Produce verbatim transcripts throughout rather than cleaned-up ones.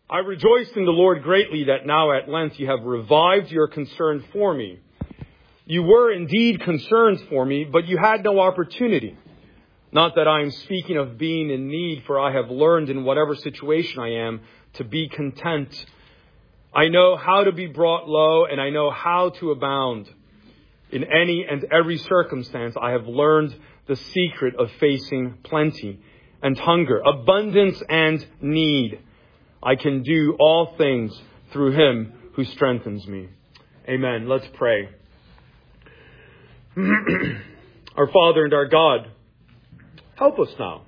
I rejoice in the Lord greatly that now at length you have revived your concern for me. You were indeed concerned for me, but you had no opportunity. Not that I am speaking of being in need, for I have learned in whatever situation I am to be content. I know how to be brought low, and I know how to abound. In any and every circumstance, I have learned the secret of facing plenty and hunger, abundance and need. I can do all things through him who strengthens me. Amen. Let's pray. Our Father and our God, help us now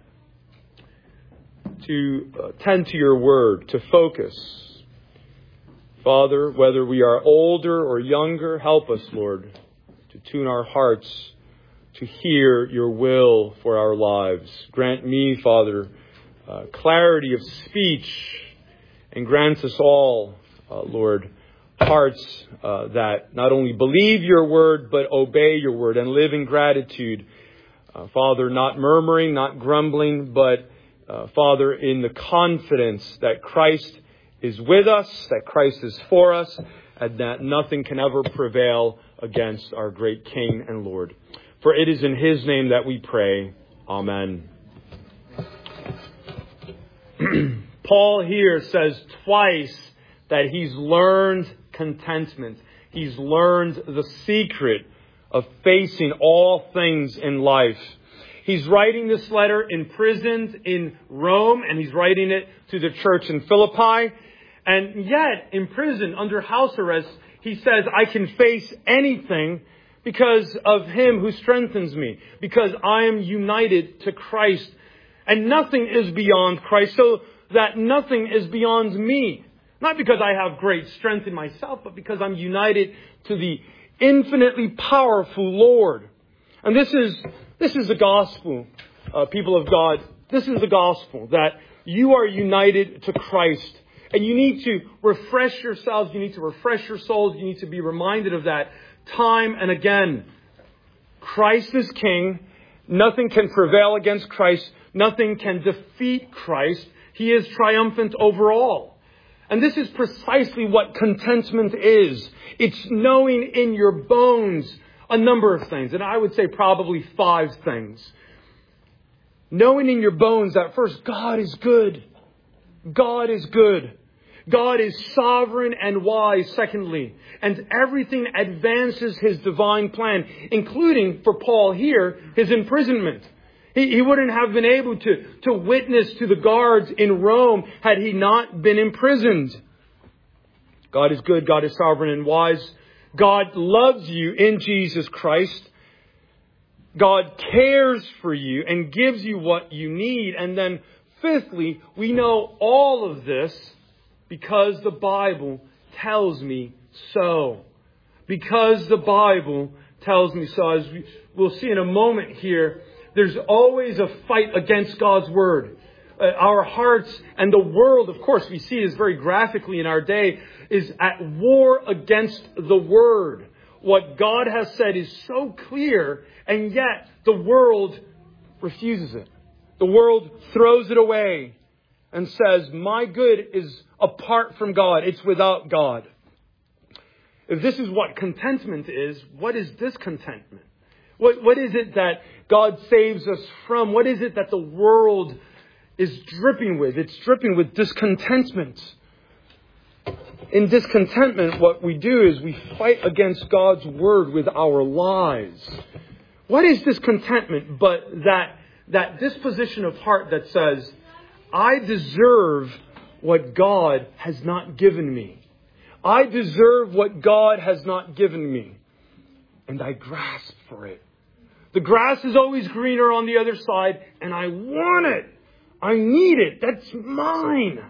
to tend to your word, to focus. Father, whether we are older or younger, help us, Lord, to tune our hearts to hear your will for our lives. Grant me, Father, uh, clarity of speech, and grant us all, uh, Lord, hearts uh, that not only believe your word, but obey your word and live in gratitude. Uh, Father, not murmuring, not grumbling, but, uh, Father, in the confidence that Christ is with us, that Christ is for us, and that nothing can ever prevail against our great King and Lord. For it is in his name that we pray. Amen. Paul here says twice that he's learned contentment. He's learned the secret of facing all things in life. He's writing this letter imprisoned in Rome, and he's writing it to the church in Philippi. And yet, in prison, under house arrest, he says, I can face anything because of him who strengthens me, because I am united to Christ. And nothing is beyond Christ, so that nothing is beyond me. Not because I have great strength in myself, but because I'm united to the infinitely powerful Lord. And this is this is the gospel, uh, people of God. This is the gospel, that you are united to Christ. And you need to refresh yourselves. You need to refresh your souls. You need to be reminded of that time and again. Christ is King. Nothing can prevail against Christ. Nothing can defeat Christ. He is triumphant over all. And this is precisely what contentment is. It's knowing in your bones a number of things. And I would say probably five things. Knowing in your bones that first, God is good. God is good. God is sovereign and wise, secondly. And everything advances his divine plan, including, for Paul here, his imprisonment. He, he wouldn't have been able to, to witness to the guards in Rome had he not been imprisoned. God is good. God is sovereign and wise. God loves you in Jesus Christ. God cares for you and gives you what you need. And then fifthly, we know all of this because the Bible tells me so. Because the Bible tells me so. As we, we'll see in a moment here, there's always a fight against God's Word. Uh, our hearts and the world, of course, we see this very graphically in our day, is at war against the Word. What God has said is so clear, and yet the world refuses it. The world throws it away and says, my good is apart from God. It's without God. If this is what contentment is, what is discontentment? What, what is it that God saves us from? What is it that the world is dripping with? It's dripping with discontentment. In discontentment, what we do is we fight against God's word with our lives. What is discontentment but that, that disposition of heart that says, I deserve what God has not given me. I deserve what God has not given me. And I grasp for it. The grass is always greener on the other side, and I want it. I need it. That's mine.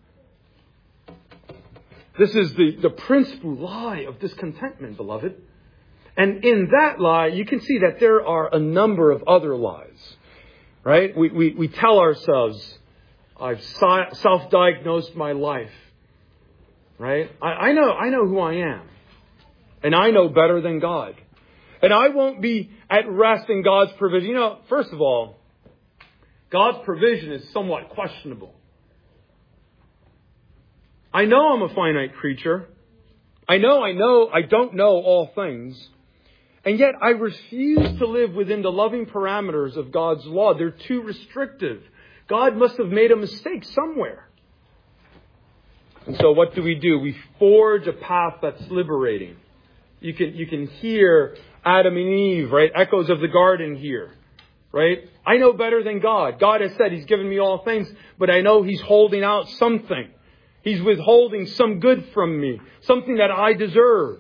This is the, the principal lie of discontentment, beloved. And in that lie, you can see that there are a number of other lies. Right? We, we, we tell ourselves, I've self-diagnosed my life. Right? I, I know, I know who I am. And I know better than God. And I won't be at rest in God's provision. You know, first of all, God's provision is somewhat questionable. I know I'm a finite creature. I know, I know, I don't know all things. And yet I refuse to live within the loving parameters of God's law. They're too restrictive. God must have made a mistake somewhere. And so what do we do? We forge a path that's liberating. You can, you can hear Adam and Eve, right? Echoes of the garden here, right? I know better than God. God has said He's given me all things, but I know He's holding out something. He's withholding some good from me, something that I deserve.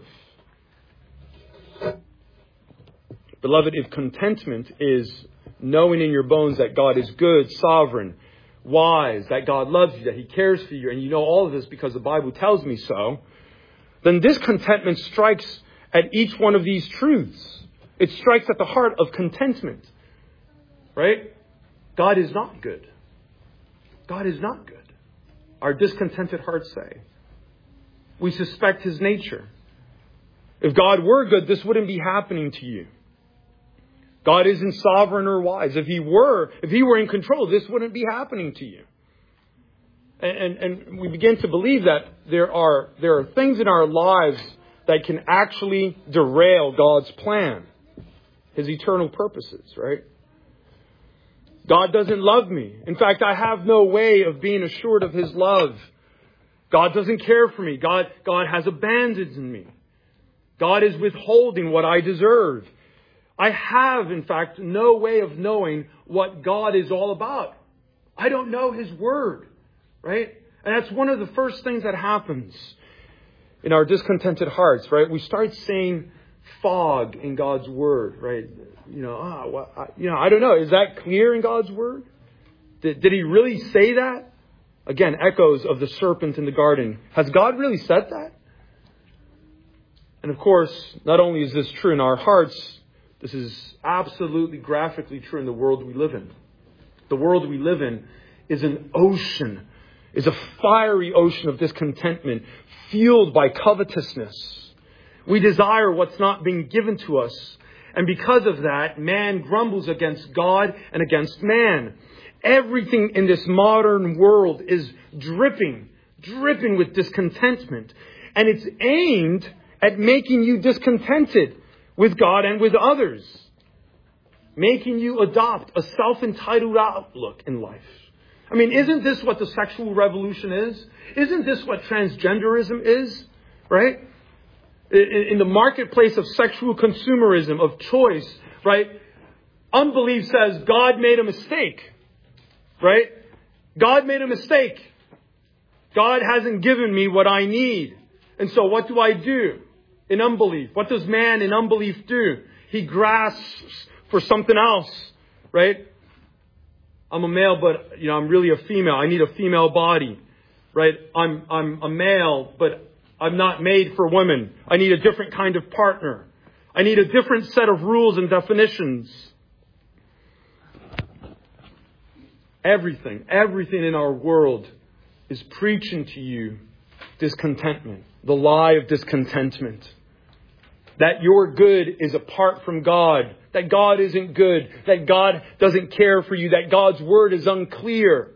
Beloved, if contentment is knowing in your bones that God is good, sovereign, wise, that God loves you, that He cares for you, and you know all of this because the Bible tells me so, then this contentment strikes at each one of these truths. It strikes at the heart of contentment. Right? God is not good. God is not good. Our discontented hearts say. We suspect His nature. If God were good, this wouldn't be happening to you. God isn't sovereign or wise. If He were, if He were in control, this wouldn't be happening to you. And, and, and we begin to believe that there are, there are things in our lives that can actually derail God's plan, His eternal purposes, right? God doesn't love me. In fact, I have no way of being assured of His love. God doesn't care for me. God, God has abandoned me. God is withholding what I deserve. I have, in fact, no way of knowing what God is all about. I don't know His Word, right? And that's one of the first things that happens in our discontented hearts, right? We start seeing fog in God's Word, right? You know, ah, well, I, you know, I don't know. Is that clear in God's Word? Did, did He really say that? Again, echoes of the serpent in the garden. Has God really said that? And of course, not only is this true in our hearts, this is absolutely graphically true in the world we live in. The world we live in is an ocean, is a fiery ocean of discontentment, fueled by covetousness. We desire what's not being given to us. And because of that, man grumbles against God and against man. Everything in this modern world is dripping, dripping with discontentment. And it's aimed at making you discontented with God and with others. Making you adopt a self-entitled outlook in life. I mean, isn't this what the sexual revolution is? Isn't this what transgenderism is? Right? In the marketplace of sexual consumerism, of choice, right? Unbelief says God made a mistake. Right? God made a mistake. God hasn't given me what I need. And so what do I do in unbelief? What does man in unbelief do? He grasps for something else, right? I'm a male, but you know, I'm really a female. I need a female body, right? I'm, I'm a male, but I'm not made for women. I need a different kind of partner. I need a different set of rules and definitions. Everything, everything in our world is preaching to you discontentment, the lie of discontentment. That your good is apart from God, that God isn't good, that God doesn't care for you, that God's word is unclear.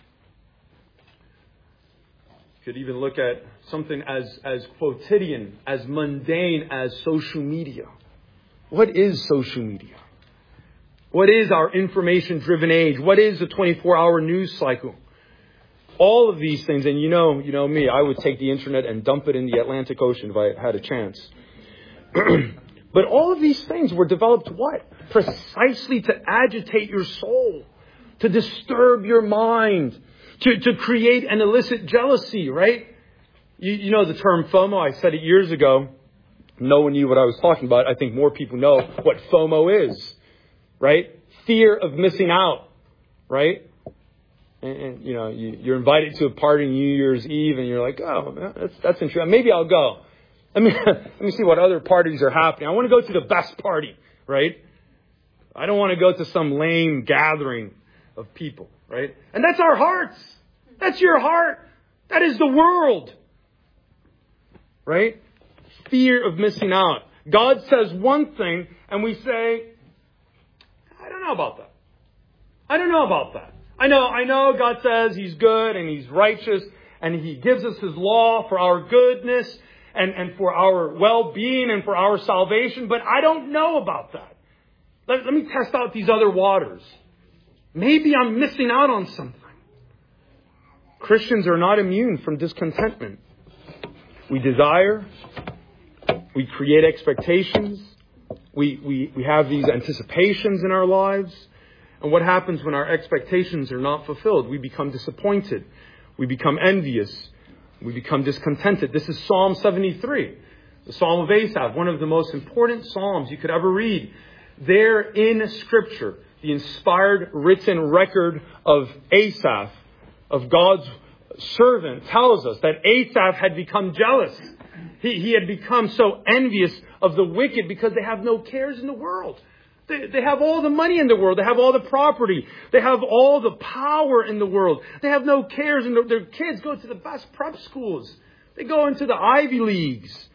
You could even look at something as, as quotidian, as mundane as social media. What is social media? What is our information-driven age? What is the twenty-four hour news cycle? All of these things, and you know, you know me, I would take the internet and dump it in the Atlantic Ocean if I had a chance. But all of these things were developed what? Precisely to agitate your soul, to disturb your mind, to, to create and elicit jealousy, right? You, you know the term FOMO. I said it years ago. No one knew what I was talking about. I think more people know what FOMO is. Right? Fear of missing out. Right? And, and you know, you, you're invited to a party New Year's Eve and you're like, oh, that's, that's interesting. Maybe I'll go. Let me, let me see what other parties are happening. I want to go to the best party. Right? I don't want to go to some lame gathering of people. Right? And that's our hearts. That's your heart. That is the world. Right? Fear of missing out. God says one thing and we say, I don't know about that. I don't know about that. I know, I know God says He's good and He's righteous and He gives us His law for our goodness and, and for our well-being and for our salvation. But I don't know about that. Let, let me test out these other waters. Maybe I'm missing out on something. Christians are not immune from discontentment. We desire. We create expectations. We, we, we have these anticipations in our lives. And what happens when our expectations are not fulfilled? We become disappointed. We become envious. We become discontented. This is Psalm seventy-three, the Psalm of Asaph, one of the most important Psalms you could ever read. There in Scripture, the inspired written record of Asaph, of God's servant, tells us that Asaph had become jealous. He, he had become so envious of the wicked because they have no cares in the world. They, they have all the money in the world. They have all the property. They have all the power in the world. They have no cares. And their kids go to the best prep schools. They go into the Ivy Leagues.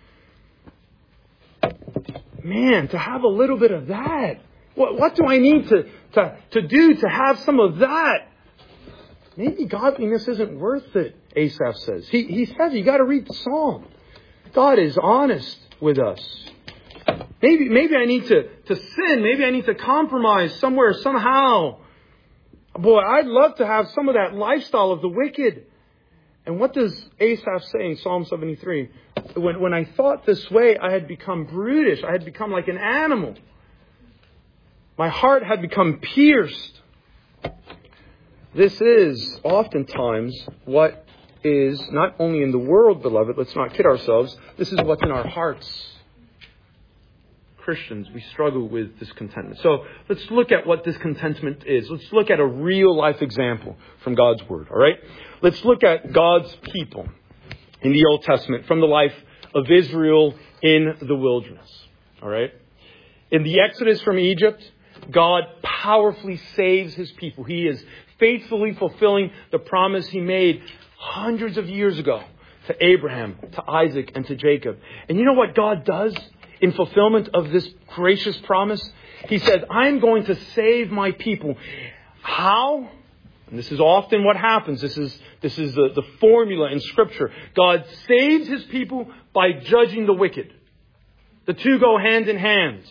Man, to have a little bit of that. What, what do I need to, to, to do to have some of that? Maybe godliness isn't worth it, Asaph says. He, he says you got to read the Psalm. God is honest with us. Maybe maybe I need to, to sin. Maybe I need to compromise somewhere, somehow. Boy, I'd love to have some of that lifestyle of the wicked. And what does Asaph say in Psalm seventy-three? When, when I thought this way, I had become brutish. I had become like an animal. My heart had become pierced. This is oftentimes what is not only in the world, beloved. Let's not kid ourselves. This is what's in our hearts. Christians, we struggle with discontentment. So let's look at what discontentment is. Let's look at a real life example from God's Word. All right? Let's look at God's people in the Old Testament from the life of Israel in the wilderness. All right? In the Exodus from Egypt, God powerfully saves His people. He is faithfully fulfilling the promise He made hundreds of years ago to Abraham, to Isaac, and to Jacob. And you know what God does in fulfillment of this gracious promise? He says, I'm going to save my people. How? And this is often what happens. This is, this is the, the formula in Scripture. God saves His people by judging the wicked. The two go hand in hand.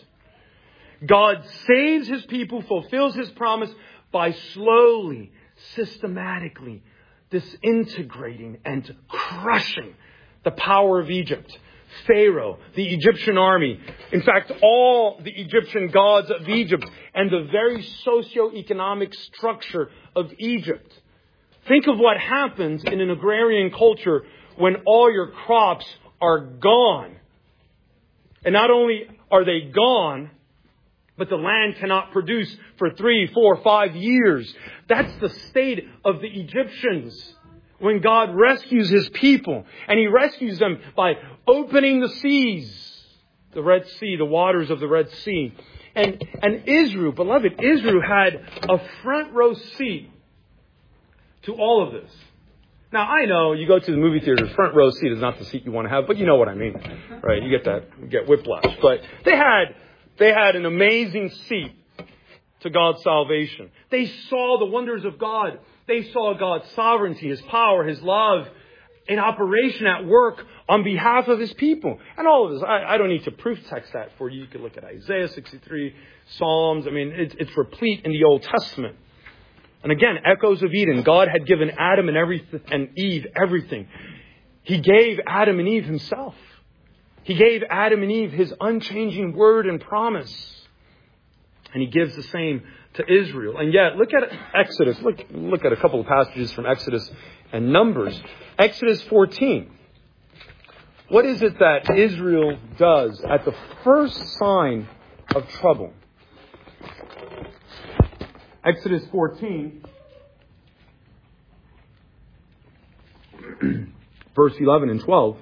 God saves His people, fulfills His promise by slowly, systematically disintegrating and crushing the power of Egypt. Pharaoh, the Egyptian army. In fact, all the Egyptian gods of Egypt and the very socio-economic structure of Egypt. Think of what happens in an agrarian culture when all your crops are gone. And not only are they gone, but the land cannot produce for three, four, five years. That's the state of the Egyptians when God rescues His people. And He rescues them by opening the seas, the Red Sea, the waters of the Red Sea. And, and Israel, beloved, Israel had a front row seat to all of this. Now, I know you go to the movie theater, front row seat is not the seat you want to have, but you know what I mean, right? You get that, you get whiplash. But they had, they had an amazing seat to God's salvation. They saw the wonders of God. They saw God's sovereignty, His power, His love in operation at work on behalf of His people. And all of this, I, I don't need to proof text that for you. You could look at Isaiah sixty-three, Psalms. I mean, it, it's replete in the Old Testament. And again, echoes of Eden. God had given Adam and, everything, and Eve everything. He gave Adam and Eve Himself. He gave Adam and Eve His unchanging word and promise. And He gives the same to Israel. And yet, look at Exodus. Look, look at a couple of passages from Exodus and Numbers. Exodus fourteen. What is it that Israel does at the first sign of trouble? Exodus fourteen, verse eleven and twelve.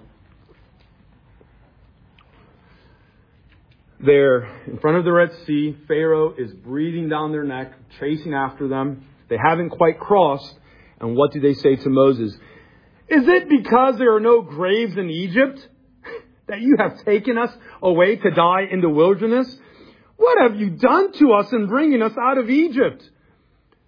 They're in front of the Red Sea. Pharaoh is breathing down their neck, chasing after them. They haven't quite crossed. And what do they say to Moses? Is it because there are no graves in Egypt that you have taken us away to die in the wilderness? What have you done to us in bringing us out of Egypt?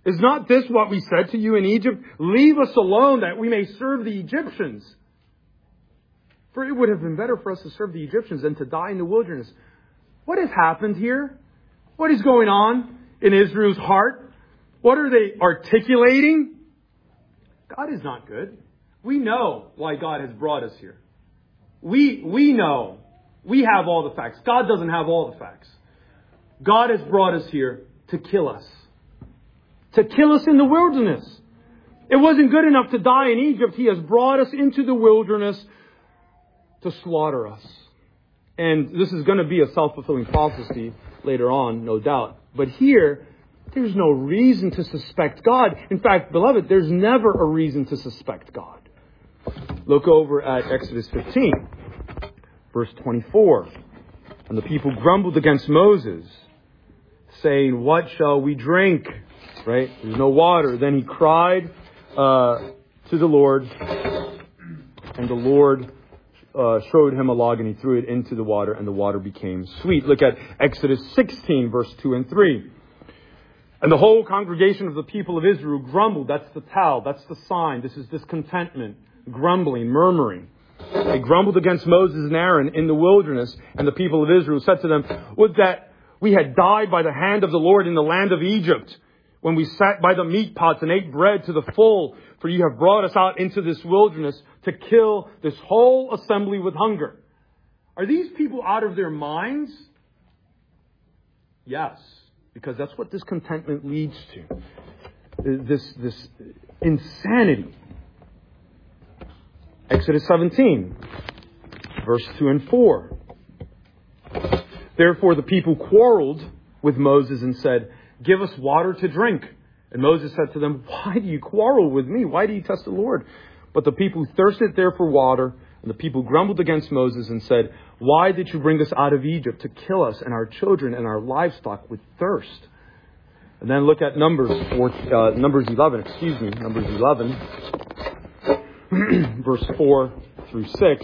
Is not this what we said to you in Egypt? Leave us alone that we may serve the Egyptians. For it would have been better for us to serve the Egyptians than to die in the wilderness. What has happened here? What is going on in Israel's heart? What are they articulating? God is not good. We know why God has brought us here. We, we know. We have all the facts. God doesn't have all the facts. God has brought us here to kill us. To kill us in the wilderness. It wasn't good enough to die in Egypt. He has brought us into the wilderness to slaughter us. And this is going to be a self-fulfilling prophecy later on, no doubt. But here, there's no reason to suspect God. In fact, beloved, there's never a reason to suspect God. Look over at Exodus fifteen, verse twenty-four. And the people grumbled against Moses, saying, what shall we drink? Right? There's no water. Then he cried uh, to the Lord, and the Lord uh, showed him a log, and he threw it into the water, and the water became sweet. Look at Exodus sixteen, verse two and three. And the whole congregation of the people of Israel grumbled. That's the tell. That's the sign. This is discontentment, grumbling, murmuring. They grumbled against Moses and Aaron in the wilderness. And the people of Israel said to them, would that we had died by the hand of the Lord in the land of Egypt, when we sat by the meat pots and ate bread to the full. For you have brought us out into this wilderness to kill this whole assembly with hunger. Are these people out of their minds? Yes. Because that's what discontentment leads to. This, this insanity. Exodus seventeen, verse two and four. Therefore the people quarreled with Moses and said, give us water to drink. And Moses said to them, why do you quarrel with me? Why do you test the Lord? But the people thirsted there for water. And the people grumbled against Moses and said, why did you bring us out of Egypt to kill us and our children and our livestock with thirst? And then look at Numbers four, uh, Numbers eleven, excuse me, Numbers eleven, verse four through six.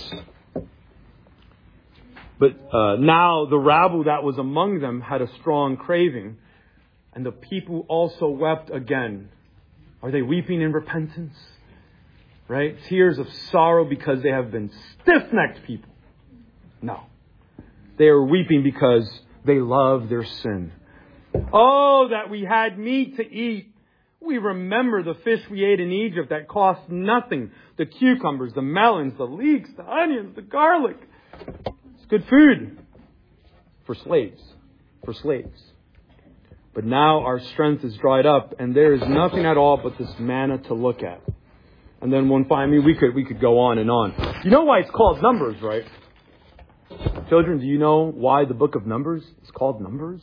But uh, now the rabble that was among them had a strong craving, and the people also wept again. Are they weeping in repentance? Right? Tears of sorrow because they have been stiff-necked people. No. They are weeping because they love their sin. Oh, that we had meat to eat. We remember the fish we ate in Egypt that cost nothing. The cucumbers, the melons, the leeks, the onions, the garlic. It's good food for slaves. For slaves. But now our strength is dried up and there is nothing at all but this manna to look at. And then one final, I mean, we could, we could go on and on. You know why it's called Numbers, right? Children, do you know why the book of Numbers is called Numbers?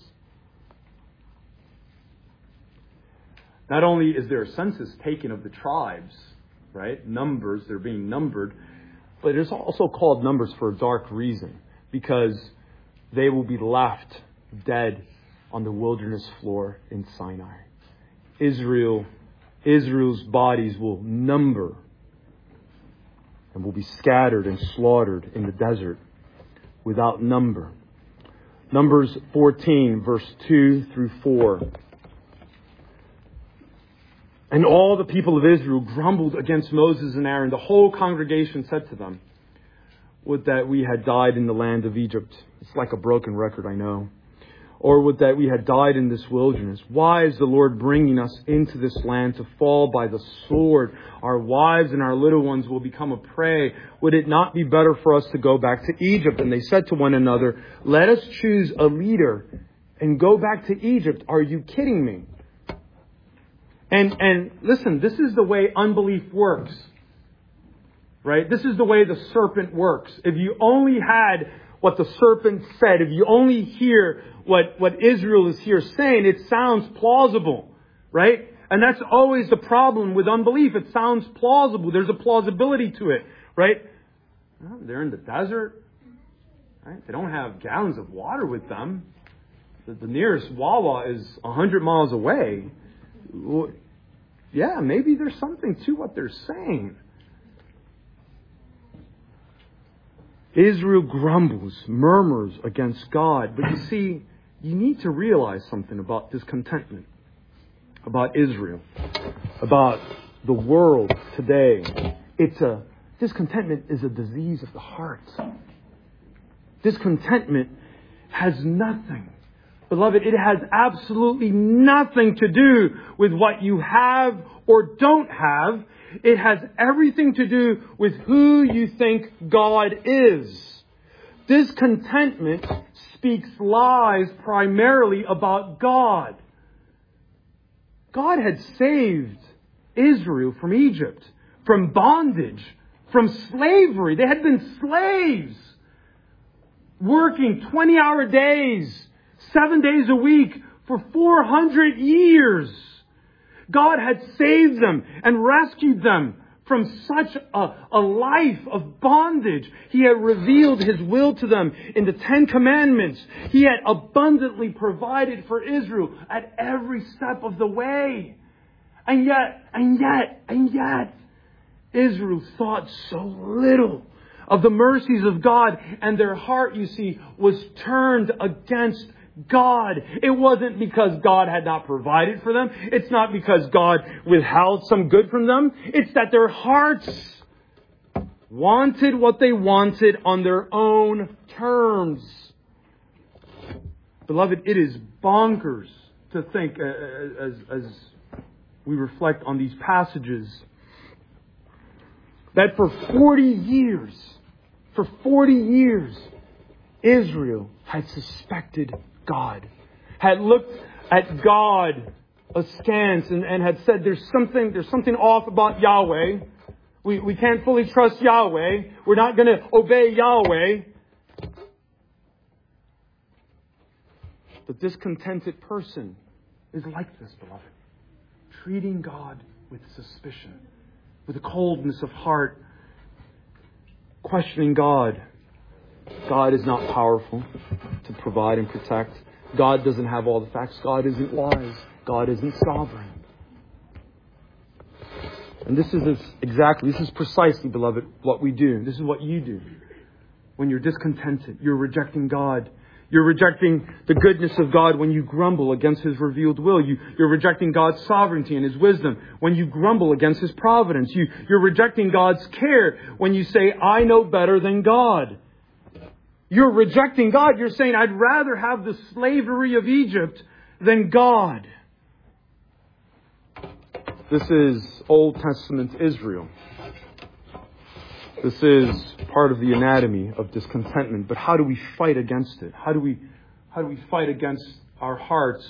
Not only is there a census taken of the tribes, right? Numbers, they're being numbered. But it's also called Numbers for a dark reason. Because they will be left dead on the wilderness floor in Sinai. Israel, Israel's bodies will number and will be scattered and slaughtered in the desert without number. Numbers fourteen, verse two through four. And all the people of Israel grumbled against Moses and Aaron. The whole congregation said to them, would that we had died in the land of Egypt. It's like a broken record, I know. Or would that we had died in this wilderness. Why is the Lord bringing us into this land to fall by the sword? Our wives and our little ones will become a prey. Would it not be better for us to go back to Egypt? And they said to one another, let us choose a leader and go back to Egypt. Are you kidding me? And, and listen, this is the way unbelief works. Right? This is the way the serpent works. If you only had what the serpent said, if you only hear what, what Israel is here saying, it sounds plausible. Right? And that's always the problem with unbelief. It sounds plausible. There's a plausibility to it. Right? Well, they're in the desert. Right? They don't have gallons of water with them. The, the nearest Wawa is a hundred miles away. Yeah, maybe there's something to what they're saying. Israel grumbles, murmurs against God. But you see, you need to realize something about discontentment. about Israel, about the world today. It's a discontentment is a disease of the heart. Discontentment has nothing, beloved, it has absolutely nothing to do with what you have or don't have. It has everything to do with who you think God is. Discontentment speaks lies primarily about God. God had saved Israel from Egypt, from bondage, from slavery. They had been slaves, working twenty-hour days, seven days a week for four hundred years. God had saved them and rescued them from such a, a life of bondage. He had revealed His will to them in the Ten Commandments. He had abundantly provided for Israel at every step of the way. And yet, and yet, and yet, Israel thought so little of the mercies of God, and their heart, you see, was turned against God. It wasn't because God had not provided for them. It's not because God withheld some good from them. It's that their hearts wanted what they wanted on their own terms. Beloved, it is bonkers to think, uh, as, as we reflect on these passages, that for forty years, for forty years, Israel had suspected God, had looked at God askance and, and had said, there's something, there's something off about Yahweh. We, we can't fully trust Yahweh. We're not going to obey Yahweh. The discontented person is like this, beloved. Treating God with suspicion, with a coldness of heart, questioning God. God is not powerful to provide and protect. God doesn't have all the facts. God isn't wise. God isn't sovereign. And this is exactly, this is precisely, beloved, what we do. This is what you do. When you're discontented, you're rejecting God. You're rejecting the goodness of God when you grumble against His revealed will. You, you're rejecting God's sovereignty and His wisdom when you grumble against His providence. You, you're rejecting God's care when you say, I know better than God. You're rejecting God. You're saying, I'd rather have the slavery of Egypt than God. This is Old Testament Israel. This is part of the anatomy of discontentment. But how do we fight against it? How do we, how do we fight against our hearts?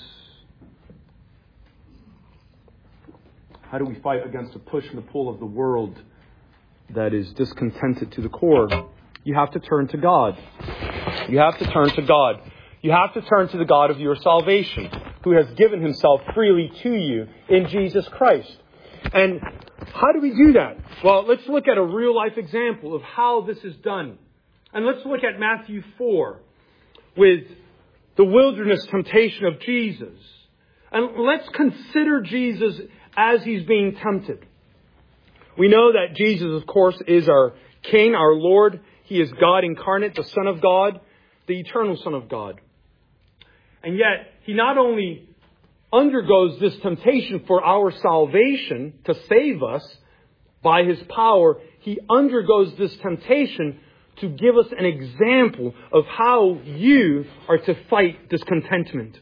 How do we fight against the push and the pull of the world that is discontented to the core? You have to turn to God. You have to turn to God. You have to turn to the God of your salvation, who has given Himself freely to you in Jesus Christ. And how do we do that? Well, let's look at a real life example of how this is done. And let's look at Matthew four with the wilderness temptation of Jesus. And let's consider Jesus as He's being tempted. We know that Jesus, of course, is our King, our Lord. He is God incarnate, the Son of God, the eternal Son of God. And yet, He not only undergoes this temptation for our salvation, to save us by His power, He undergoes this temptation to give us an example of how you are to fight discontentment.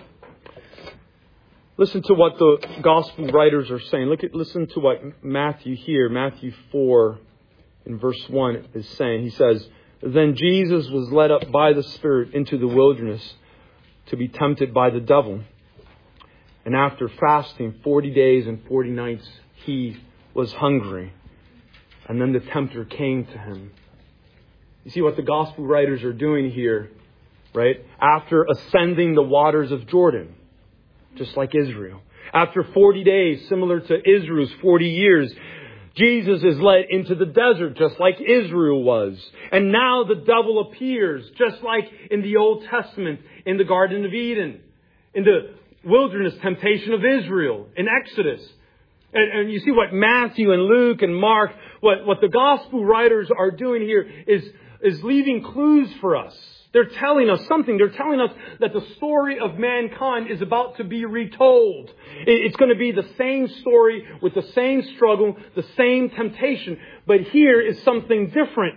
Listen to what the gospel writers are saying. Look at, listen to what Matthew here, Matthew four, in verse one is saying. He says, Then Jesus was led up by the Spirit into the wilderness to be tempted by the devil. And after fasting forty days and forty nights, He was hungry. And then the tempter came to Him. You see what the gospel writers are doing here, right? After ascending the waters of Jordan, just like Israel. After forty days, similar to Israel's forty years, Jesus is led into the desert, just like Israel was. And now the devil appears, just like in the Old Testament, in the Garden of Eden, in the wilderness temptation of Israel, in Exodus. And, and you see what Matthew and Luke and Mark, what, what the gospel writers are doing here is, is leaving clues for us. They're telling us something. They're telling us that the story of mankind is about to be retold. It's going to be the same story with the same struggle, the same temptation. But here is something different.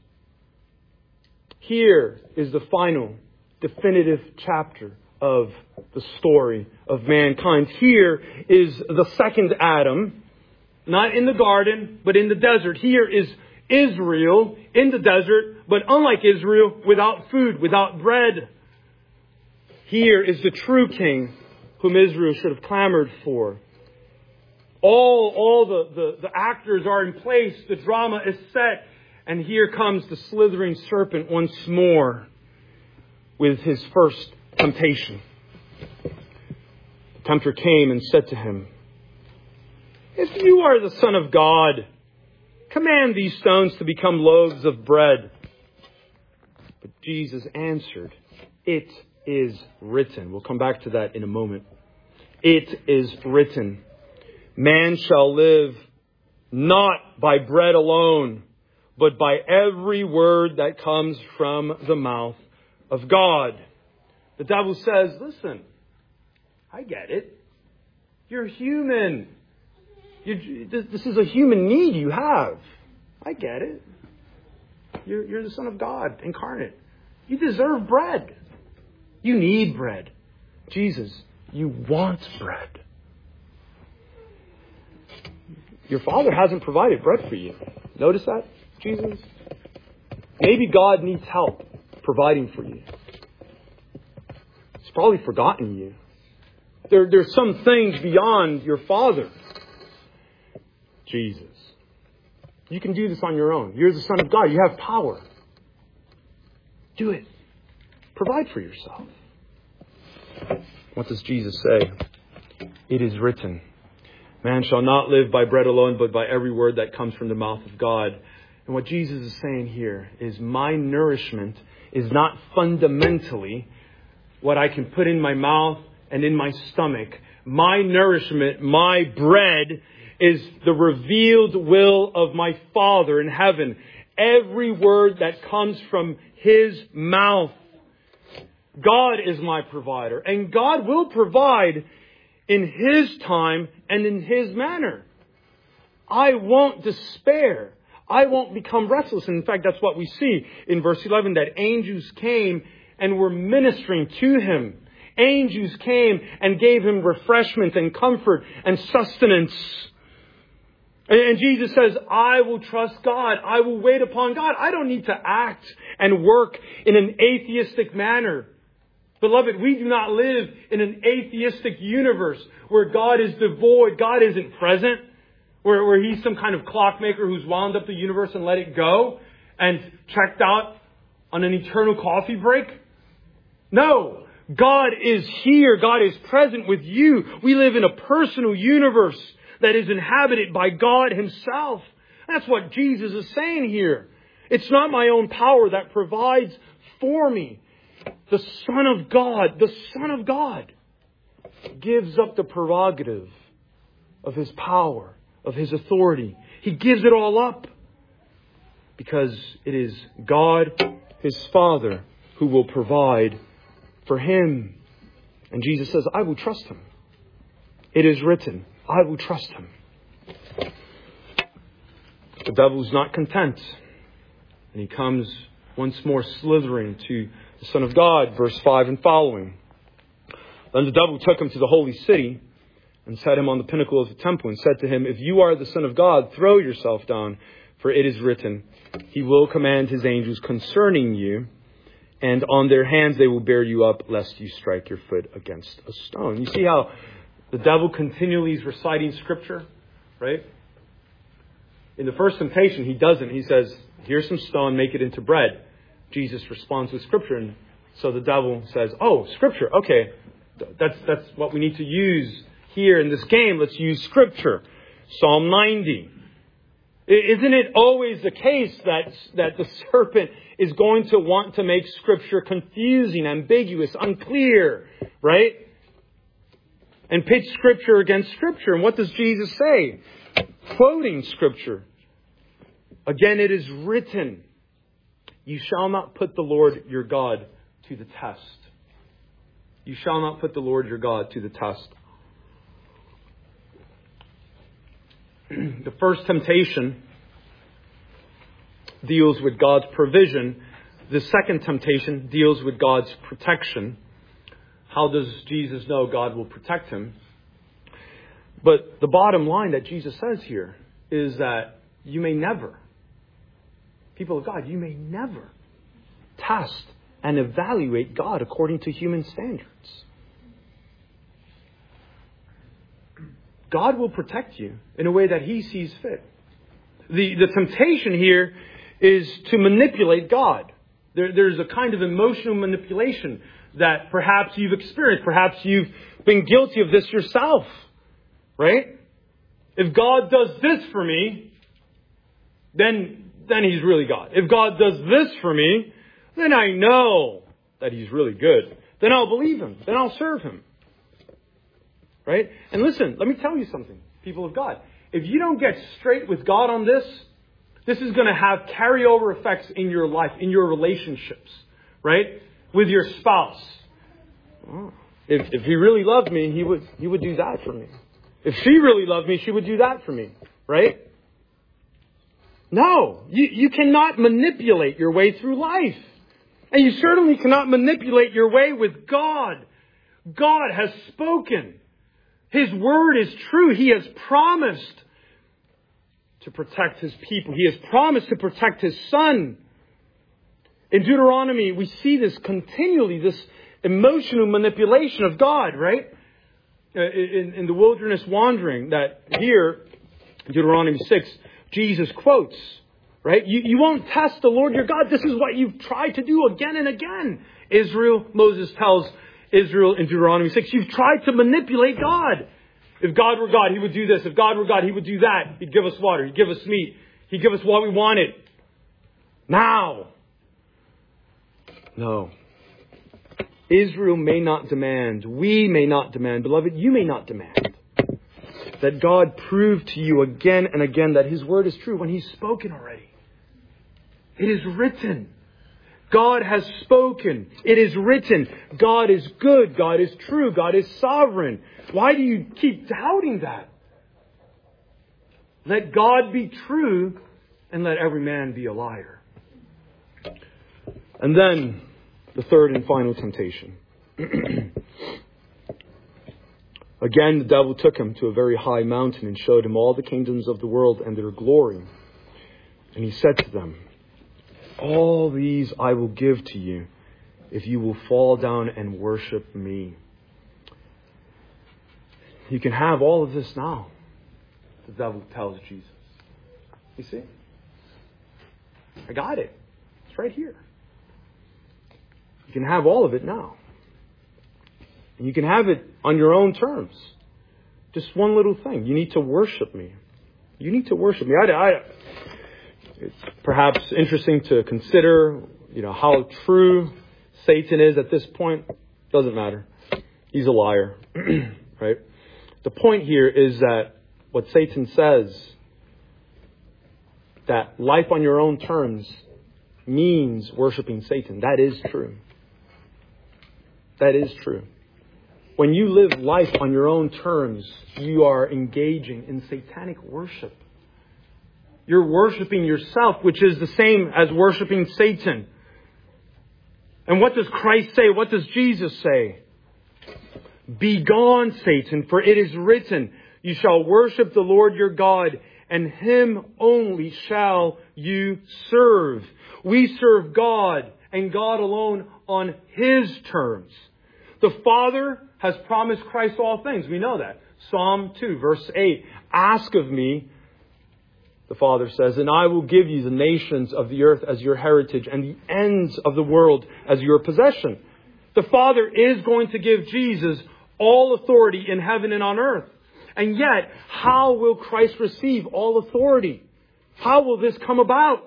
Here is the final, definitive chapter of the story of mankind. Here is the second Adam, not in the garden, but in the desert. Here is Israel in the desert, but unlike Israel, without food, without bread. Here is the true king whom Israel should have clamored for. All, all the, the, the actors are in place. The drama is set. And here comes the slithering serpent once more with his first temptation. The tempter came and said to him, "If you are the Son of God, command these stones to become loaves of bread." But Jesus answered, "It is written." We'll come back to that in a moment. It is written, "Man shall live not by bread alone, but by every word that comes from the mouth of God." The devil says, listen, I get it. You're human. You, this, this is a human need you have. I get it. You're, you're the Son of God incarnate. You deserve bread. You need bread. Jesus, you want bread. Your Father hasn't provided bread for you. Notice that, Jesus? Maybe God needs help providing for you. He's probably forgotten you. There, there's some things beyond your Father. Jesus, you can do this on your own. You're the Son of God. You have power. Do it. Provide for yourself. What does Jesus say? It is written, "Man shall not live by bread alone, but by every word that comes from the mouth of God." And what Jesus is saying here is my nourishment is not fundamentally what I can put in my mouth and in my stomach. My nourishment, my bread, is the revealed will of my Father in heaven. Every word that comes from His mouth. God is my provider. And God will provide in His time and in His manner. I won't despair. I won't become restless. In fact, that's what we see in verse eleven, that angels came and were ministering to Him. Angels came and gave Him refreshment and comfort and sustenance. And Jesus says, I will trust God. I will wait upon God. I don't need to act and work in an atheistic manner. Beloved, we do not live in an atheistic universe where God is devoid. God isn't present. Where, where He's some kind of clockmaker who's wound up the universe and let it go and checked out on an eternal coffee break. No. God is here. God is present with you. We live in a personal universe that is inhabited by God Himself. That's what Jesus is saying here. It's not my own power that provides for me. The Son of God, the Son of God, gives up the prerogative of His power, of His authority. He gives it all up because it is God, His Father, who will provide for Him. And Jesus says, I will trust Him. It is written, I will trust Him. The devil's not content. And he comes once more slithering to the Son of God, verse five and following. Then the devil took him to the holy city and set him on the pinnacle of the temple and said to him, if you are the Son of God, throw yourself down, for it is written, He will command His angels concerning you, and on their hands they will bear you up, lest you strike your foot against a stone. You see how the devil continually is reciting Scripture, right? In the first temptation, he doesn't. He says, here's some stone, make it into bread. Jesus responds with Scripture. And so the devil says, oh, Scripture. Okay, that's that's what we need to use here in this game. Let's use Scripture. Psalm ninety. Isn't it always the case that, that the serpent is going to want to make Scripture confusing, ambiguous, unclear, right? and pitch Scripture against Scripture. And what does Jesus say? Quoting Scripture. Again, it is written, you shall not put the Lord your God to the test. You shall not put the Lord your God to the test. The first temptation deals with God's provision. The second temptation deals with God's protection. How does Jesus know God will protect him? But the bottom line that Jesus says here is that you may never, people of God, you may never test and evaluate God according to human standards. God will protect you in a way that He sees fit. The, the temptation here is to manipulate God. There, there's a kind of emotional manipulation that perhaps you've experienced. Perhaps you've been guilty of this yourself. Right? If God does this for me, then, then He's really God. If God does this for me, then I know that He's really good. Then I'll believe Him. Then I'll serve Him. Right? And listen, let me tell you something, people of God. If you don't get straight with God on this, this is going to have carryover effects in your life, in your relationships. Right? With your spouse. Oh, if, if He really loved me, he would, he would do that for me. If she really loved me, she would do that for me. Right? No. You, you cannot manipulate your way through life. And you certainly cannot manipulate your way with God. God has spoken. His word is true. He has promised to protect His people. He has promised to protect His Son. In Deuteronomy, we see this continually, this emotional manipulation of God, right? In, in the wilderness wandering that here, Deuteronomy six, Jesus quotes, right? You, you won't test the Lord your God. This is what you've tried to do again and again. Israel, Moses tells Israel in Deuteronomy six, you've tried to manipulate God. If God were God, He would do this. If God were God, He would do that. He'd give us water. He'd give us meat. He'd give us what we wanted. Now. No. Israel may not demand, we may not demand, beloved, you may not demand that God prove to you again and again that His word is true when He's spoken already. It is written. God has spoken. It is written. God is good. God is true. God is sovereign. Why do you keep doubting that? Let God be true and let every man be a liar. And then the third and final temptation. Again, the devil took him to a very high mountain and showed him all the kingdoms of the world and their glory. And he said to them, all these I will give to you if you will fall down and worship me. You can have all of this now, the devil tells Jesus. You see? I got it. It's right here. You can have all of it now. And you can have it on your own terms. Just one little thing. You need to worship me. You need to worship me. I, I, it's perhaps interesting to consider, you know, how true Satan is at this point. Doesn't matter. He's a liar. Right? The point here is that what Satan says, that life on your own terms means worshiping Satan. That is true. That is true. When you live life on your own terms, you are engaging in satanic worship. You're worshiping yourself, which is the same as worshiping Satan. And what does Christ say? What does Jesus say? Begone, Satan, for it is written, you shall worship the Lord your God, and Him only shall you serve. We serve God and God alone on His terms. The Father has promised Christ all things. We know that. Psalm two, verse eight. Ask of me, the Father says, and I will give you the nations of the earth as your heritage and the ends of the world as your possession. The Father is going to give Jesus all authority in heaven and on earth. And yet, how will Christ receive all authority? How will this come about?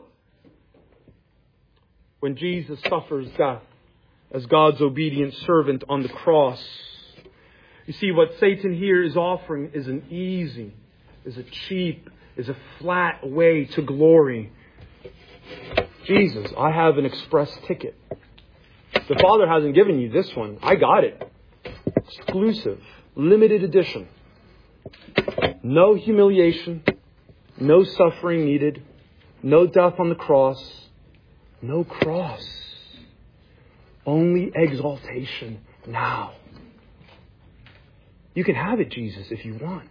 When Jesus suffers death as God's obedient servant on the cross. You see, what Satan here is offering is an easy, is a cheap, is a flat way to glory. Jesus, I have an express ticket. The Father hasn't given you this one. I got it. Exclusive. Limited edition. No humiliation. No suffering needed. No death on the cross. No cross. Only exaltation now. You can have it, Jesus, if you want.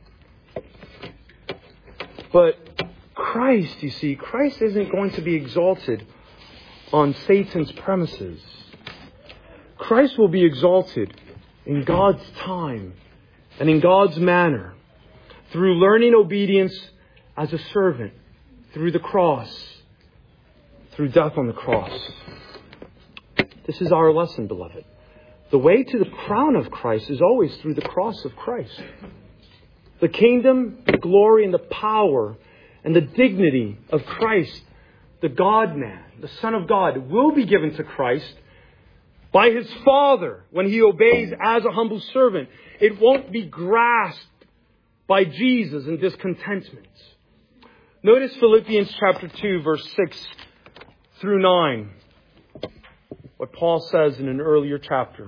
But Christ, you see, Christ isn't going to be exalted on Satan's premises. Christ will be exalted in God's time and in God's manner through learning obedience as a servant, through the cross, through death on the cross. This is our lesson, beloved. The way to the crown of Christ is always through the cross of Christ. The kingdom, the glory, and the power and the dignity of Christ, the God-man, the Son of God, will be given to Christ by His Father when He obeys as a humble servant. It won't be grasped by Jesus in discontentment. Notice Philippians chapter two, verse six through nine. What Paul says in an earlier chapter.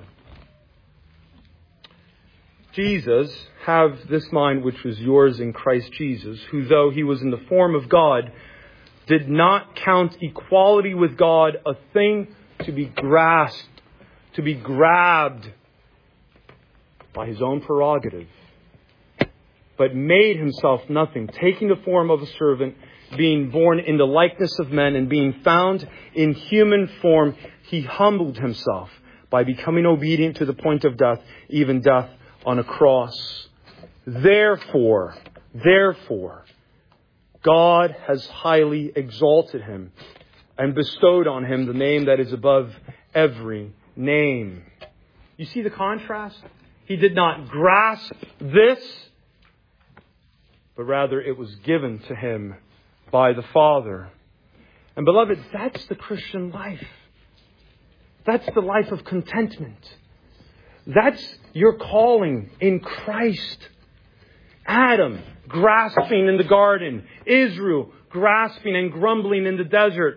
Jesus, have this mind which was yours in Christ Jesus, who though He was in the form of God, did not count equality with God a thing to be grasped, to be grabbed by His own prerogative, but made Himself nothing, taking the form of a servant, being born in the likeness of men, and being found in human form, He humbled Himself by becoming obedient to the point of death, even death on a cross. Therefore, therefore, God has highly exalted Him and bestowed on Him the name that is above every name. You see the contrast? He did not grasp this, but rather it was given to Him by the Father. And beloved, that's the Christian life. That's the life of contentment. That's your calling in Christ. Adam grasping in the garden. Israel grasping and grumbling in the desert.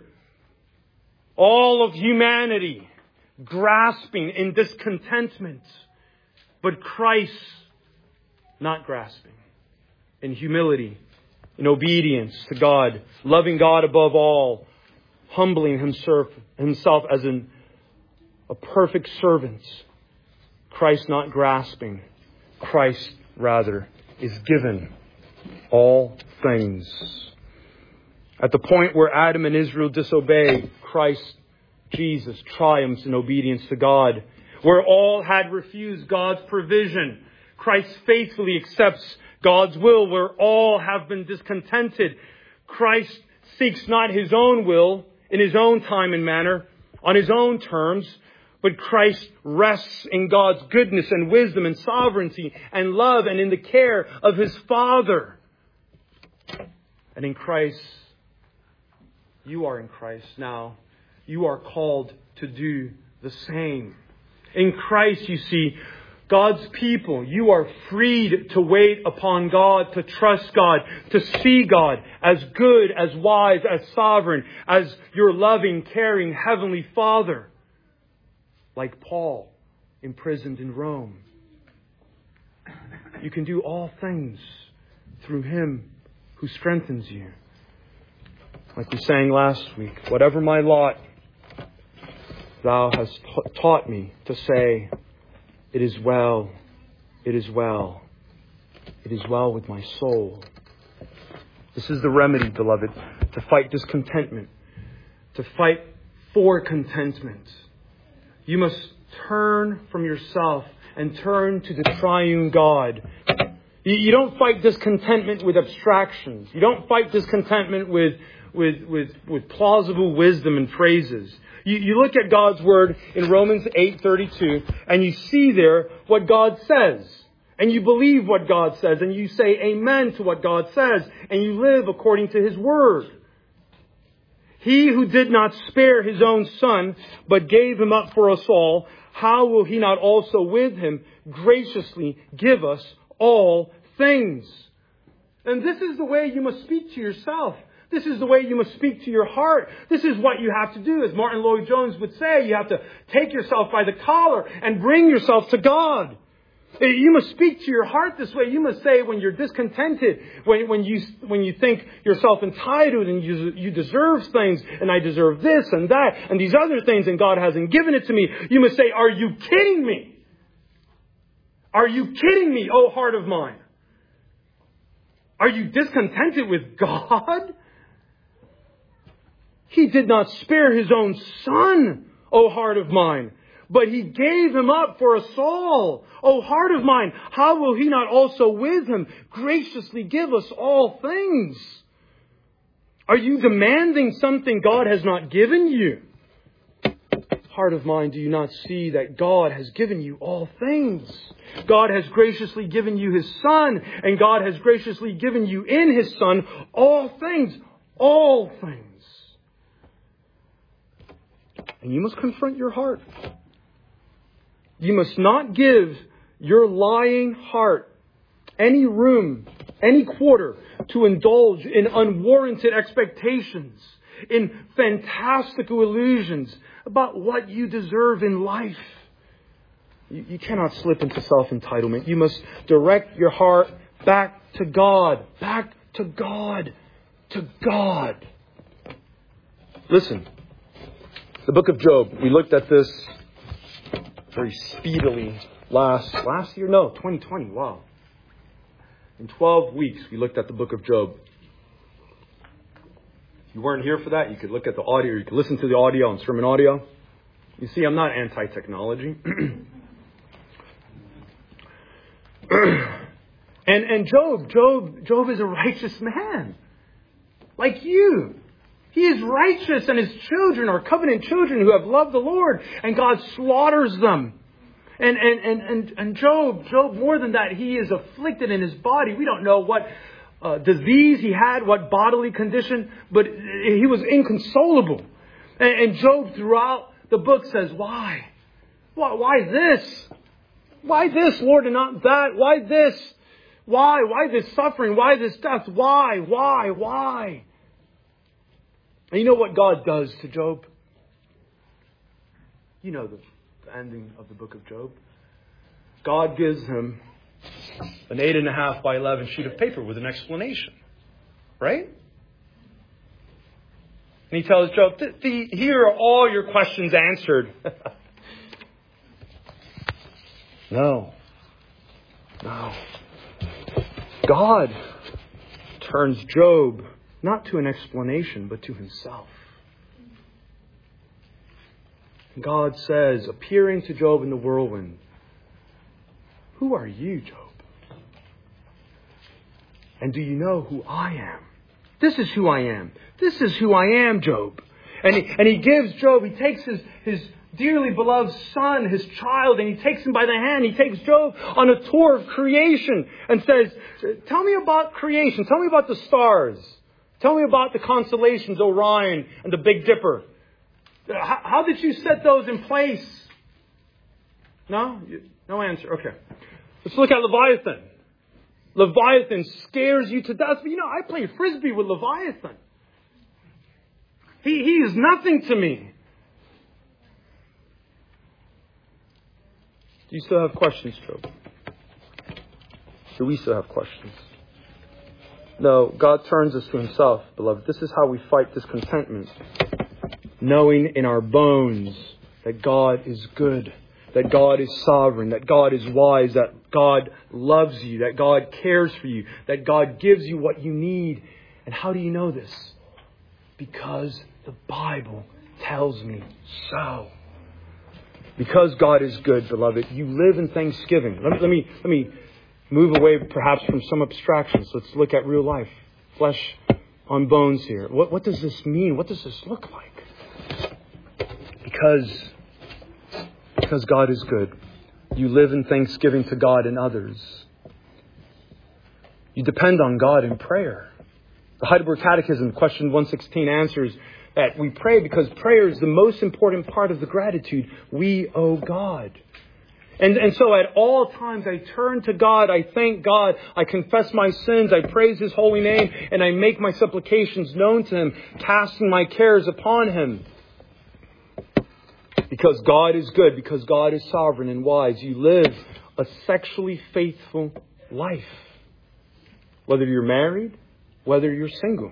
All of humanity grasping in discontentment. But Christ not grasping. In humility. In obedience to God. Loving God above all. Humbling himself, himself as an, a perfect servant. Christ not grasping. Christ, rather, is given all things. At the point where Adam and Israel disobey, Christ, Jesus, triumphs in obedience to God. Where all had refused God's provision, Christ faithfully accepts God's will. Where all have been discontented, Christ seeks not His own will in His own time and manner, on His own terms, but Christ rests in God's goodness and wisdom and sovereignty and love and in the care of His Father. And in Christ, you are in Christ now. You are called to do the same. In Christ, you see, God's people, you are freed to wait upon God, to trust God, to see God as good, as wise, as sovereign, as your loving, caring Heavenly Father. Like Paul, imprisoned in Rome. You can do all things through Him who strengthens you. Like we sang last week, whatever my lot, Thou hast ta- taught me to say, it is well, it is well, it is well with my soul. This is the remedy, beloved, to fight discontentment, to fight for contentment. You must turn from yourself and turn to the triune God. You, you don't fight discontentment with abstractions. You don't fight discontentment with, with, with, with plausible wisdom and phrases. You, you look at God's Word in Romans eight thirty-two and you see there what God says. And you believe what God says and you say amen to what God says and you live according to His Word. He who did not spare his own Son, but gave him up for us all, how will he not also with him graciously give us all things? And this is the way you must speak to yourself. This is the way you must speak to your heart. This is what you have to do. As Martin Lloyd-Jones would say, you have to take yourself by the collar and bring yourself to God. You must speak to your heart this way. You must say when you're discontented, when, when you when you think yourself entitled and you, you deserve things, and I deserve this and that and these other things, and God hasn't given it to me. You must say, are you kidding me? Are you kidding me, oh heart of mine? Are you discontented with God? He did not spare his own Son, O heart of mine, but he gave him up for us all. O heart of mine, how will he not also with him graciously give us all things? Are you demanding something God has not given you? Heart of mine, do you not see that God has given you all things? God has graciously given you his Son, and God has graciously given you in his Son all things. All things. And you must confront your heart. You must not give your lying heart any room, any quarter to indulge in unwarranted expectations, in fantastical illusions about what you deserve in life. You, you cannot slip into self-entitlement. You must direct your heart back to God. Back to God. To God. Listen. The book of Job. We looked at this very speedily last last year. No, twenty twenty. Wow. In twelve weeks, we looked at the book of Job. If you weren't here for that, you could look at the audio. You could listen to the audio on sermon audio. You see, I'm not anti-technology. and and Job, Job, Job is a righteous man, like you. He is righteous, and his children are covenant children who have loved the Lord, and God slaughters them. And and and and, and Job, Job, more than that, he is afflicted in his body. We don't know what uh, disease he had, what bodily condition, but he was inconsolable. And, and Job, throughout the book, says, "Why? Why? Why this? Why this, Lord, and not that? Why this? Why? Why this suffering? Why this death? Why? Why? Why?" And you know what God does to Job? You know the ending of the book of Job. God gives him an eight and a half by eleven sheet of paper with an explanation. Right? And he tells Job, the, the, here are all your questions answered. No. No. God turns Job not to an explanation, but to himself. God says, appearing to Job in the whirlwind, "Who are you, Job? And do you know who I am?" This is who I am. This is who I am, Job. And he, and he gives Job, he takes his, his dearly beloved son, his child, and he takes him by the hand. He takes Job on a tour of creation and says, "Tell me about creation. Tell me about the stars. Tell me about the constellations, Orion and the Big Dipper. How, how did you set those in place?" No? No answer. Okay. Let's look at Leviathan. Leviathan scares you to death. But you know, I played Frisbee with Leviathan. He, he is nothing to me. Do you still have questions, Job? Do we still have questions? No, God turns us to himself, beloved. This is how we fight discontentment. Knowing in our bones that God is good, that God is sovereign, that God is wise, that God loves you, that God cares for you, that God gives you what you need. And how do you know this? Because the Bible tells me so. Because God is good, beloved, you live in thanksgiving. Let me, let me, let me move away perhaps from some abstractions. Let's look at real life. Flesh on bones here. What, what does this mean? What does this look like? Because, because God is good. You live in thanksgiving to God and others. You depend on God in prayer. The Heidelberg Catechism, question one sixteen, answers that we pray, because prayer is the most important part of the gratitude we owe God. And, and so at all times I turn to God, I thank God, I confess my sins, I praise His holy name, and I make my supplications known to Him, casting my cares upon Him. Because God is good, because God is sovereign and wise, you live a sexually faithful life. Whether you're married, whether you're single.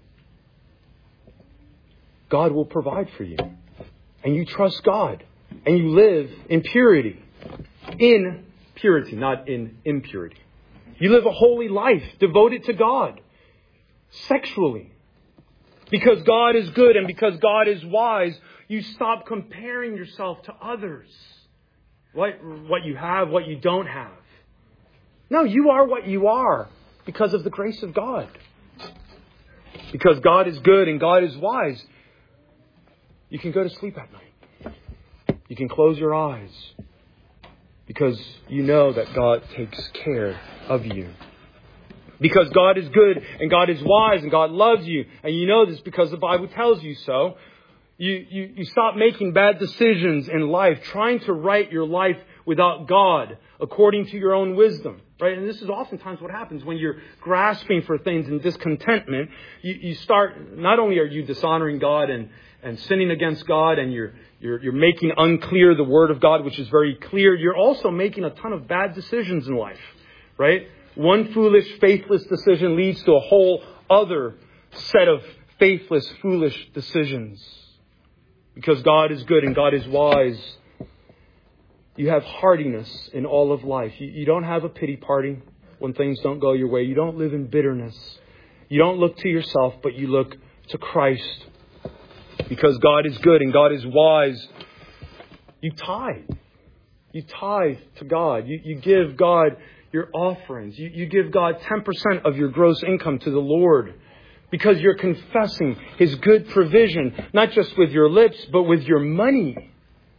God will provide for you. And you trust God. And you live in purity. In purity, not in impurity. You live a holy life devoted to God. Sexually. Because God is good and because God is wise, you stop comparing yourself to others. What, what you have, what you don't have. No, you are what you are because of the grace of God. Because God is good and God is wise. You can go to sleep at night. You can close your eyes. Because you know that God takes care of you. Because God is good and God is wise and God loves you. And you know this because the Bible tells you so. You, you, you stop making bad decisions in life, trying to write your life without God, according to your own wisdom. Right? And this is oftentimes what happens when you're grasping for things in discontentment. You, you start, not only are you dishonoring God and, and sinning against God, and you're, you're, you're making unclear the Word of God, which is very clear, you're also making a ton of bad decisions in life. Right? One foolish, faithless decision leads to a whole other set of faithless, foolish decisions. Because God is good and God is wise. You have hardiness in all of life. You, you don't have a pity party when things don't go your way. You don't live in bitterness. You don't look to yourself, but you look to Christ. Because God is good and God is wise. You tithe. You tithe to God. You, you give God your offerings. You, you give God ten percent of your gross income to the Lord. Because you're confessing His good provision, not just with your lips, but with your money.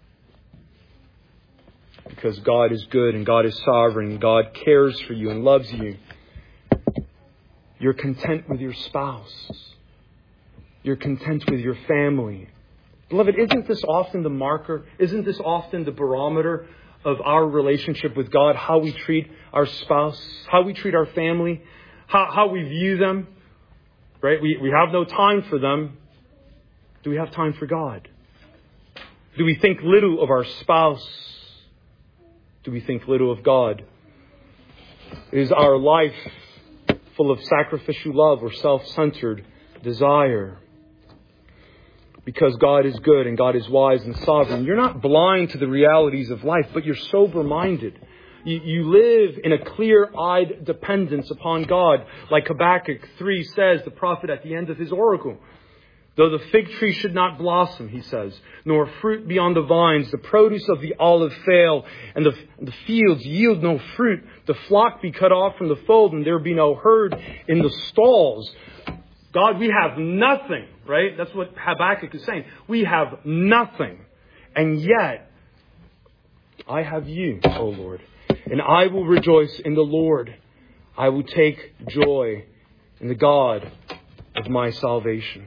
Because God is good and God is sovereign and God cares for you and loves you. You're content with your spouse. You're content with your family. Beloved, isn't this often the marker? Isn't this often the barometer of our relationship with God? How we treat our spouse, how we treat our family, how, how we view them. Right? We, we have no time for them. Do we have time for God? Do we think little of our spouse? Do we think little of God? Is our life full of sacrificial love or self-centered desire? Because God is good and God is wise and sovereign. You're not blind to the realities of life, but you're sober-minded. You, you live in a clear-eyed dependence upon God. Like Habakkuk three says, the prophet at the end of his oracle. Though the fig tree should not blossom, he says, nor fruit be on the vines, the produce of the olive fail, and the, the fields yield no fruit, the flock be cut off from the fold, and there be no herd in the stalls. God, we have nothing, right? That's what Habakkuk is saying. We have nothing. And yet, I have you, O Lord. And I will rejoice in the Lord. I will take joy in the God of my salvation.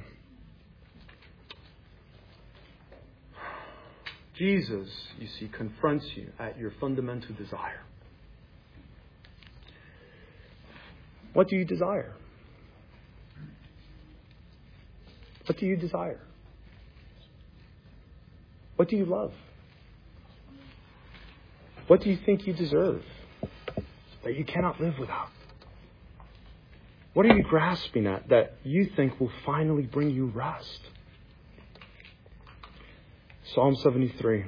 Jesus, you see, confronts you at your fundamental desire. What do you desire? What do you desire? What do you love? What do you think you deserve that you cannot live without? What are you grasping at that you think will finally bring you rest? Psalm seventy-three.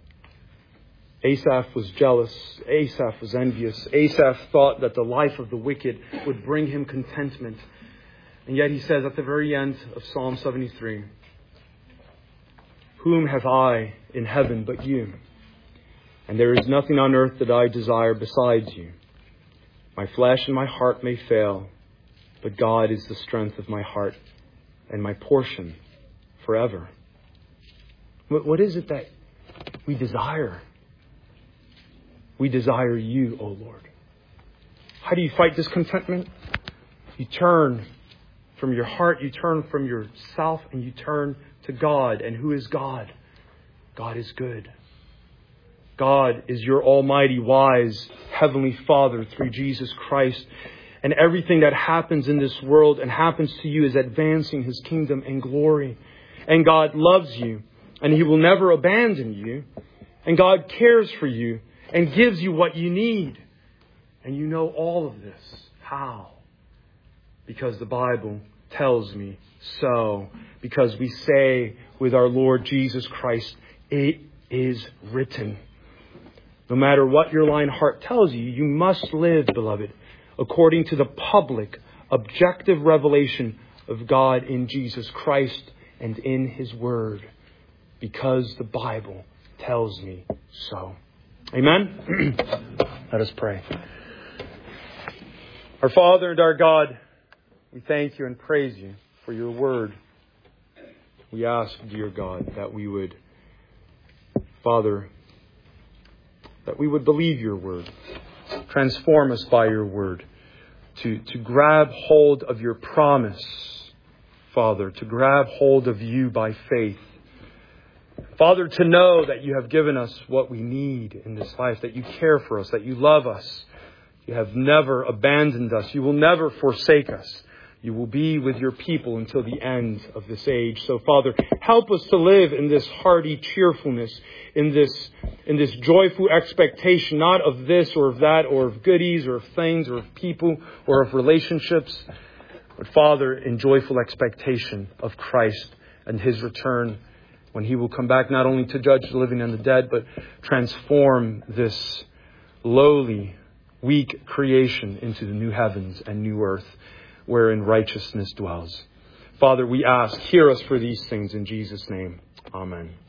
Asaph was jealous. Asaph was envious. Asaph thought that the life of the wicked would bring him contentment. And yet he says at the very end of Psalm seventy-three, whom have I in heaven but you? And there is nothing on earth that I desire besides you. My flesh and my heart may fail, but God is the strength of my heart and my portion forever. What is it that we desire? We desire you, O Lord. How do you fight discontentment? You turn From your heart, you turn from yourself and you turn to God. And who is God? God is good. God is your almighty, wise, heavenly Father through Jesus Christ. And everything that happens in this world and happens to you is advancing His kingdom and glory. And God loves you. And He will never abandon you. And God cares for you and gives you what you need. And you know all of this. How? Because the Bible tells me so. Because we say with our Lord Jesus Christ, it is written. No matter what your lying heart tells you, you must live, beloved, according to the public, objective revelation of God in Jesus Christ and in His Word. Because the Bible tells me so. Amen? Let us pray. Our Father and our God, we thank you and praise you for your word. We ask, dear God, that we would, Father, that we would believe your word. Transform us by your word. To, to grab hold of your promise, Father. To grab hold of you by faith. Father, to know that you have given us what we need in this life. That you care for us. That you love us. You have never abandoned us. You will never forsake us. You will be with your people until the end of this age. So, Father, help us to live in this hearty cheerfulness, in this, in this joyful expectation, not of this or of that, or of goodies, or of things, or of people, or of relationships, but, Father, in joyful expectation of Christ and His return, when He will come back not only to judge the living and the dead, but transform this lowly, weak creation into the new heavens and new earth, wherein righteousness dwells. Father, we ask, hear us for these things in Jesus' name. Amen.